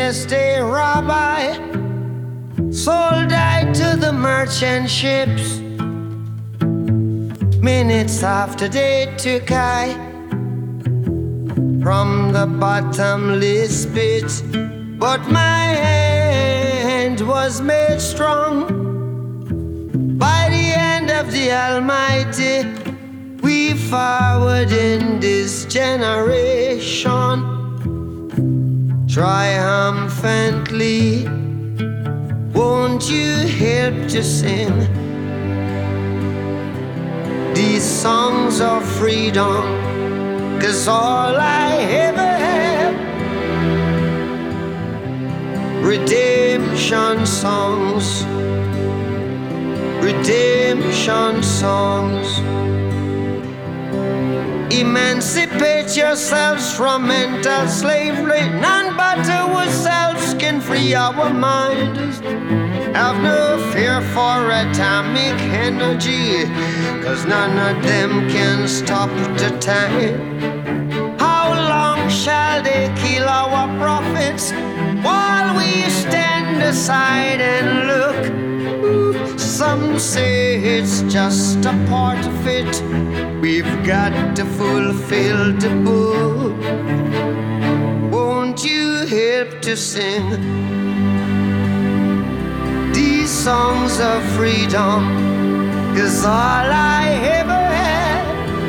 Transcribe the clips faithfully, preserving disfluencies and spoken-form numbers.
Yes, a rabbi sold I to the merchant ships. Minutes after they took I from the bottomless pit, but my hand was made strong by the hand of the Almighty. We forward in this generation triumphantly. Won't you help to sing these songs of freedom? 'Cause all I ever have, redemption songs, redemption songs. Emancipate yourselves from mental slavery. None but ourselves can free our minds. Have no fear for atomic energy, 'cause none of them can stop the time. How long shall they kill our prophets while we stand aside and look? Some say it's just a part of it. We've got to fulfill the book. Won't you help to sing these songs of freedom? 'Cause all I ever had,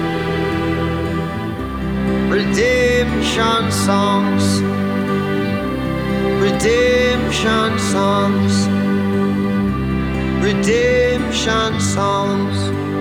redemption songs, redemption songs, redemption songs.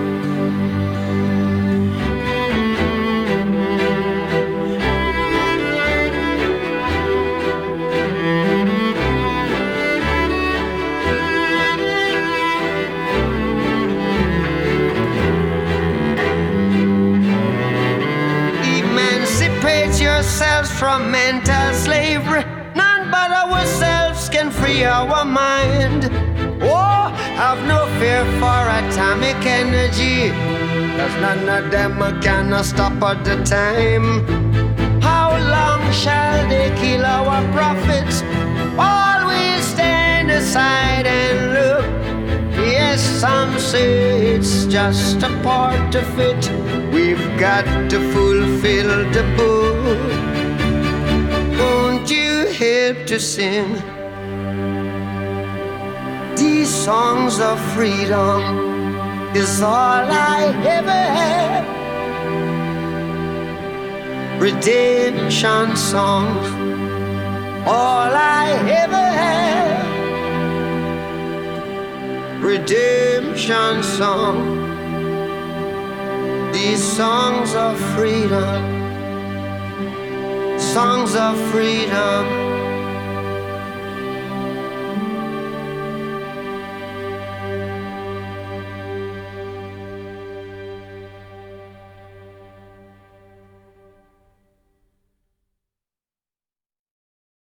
Emancipate yourselves from mental slavery. None but ourselves can free our mind. Oh, have no fear for atomic energy, 'cause none of them can stop at the time. How long shall they kill our prophets while we stand aside and look? Yes, some say it's just a part of it. We've got to fulfill the book. Won't you help to sing these songs of freedom? Is all I ever had, redemption songs. All I ever had, redemption song. These songs of freedom, songs of freedom.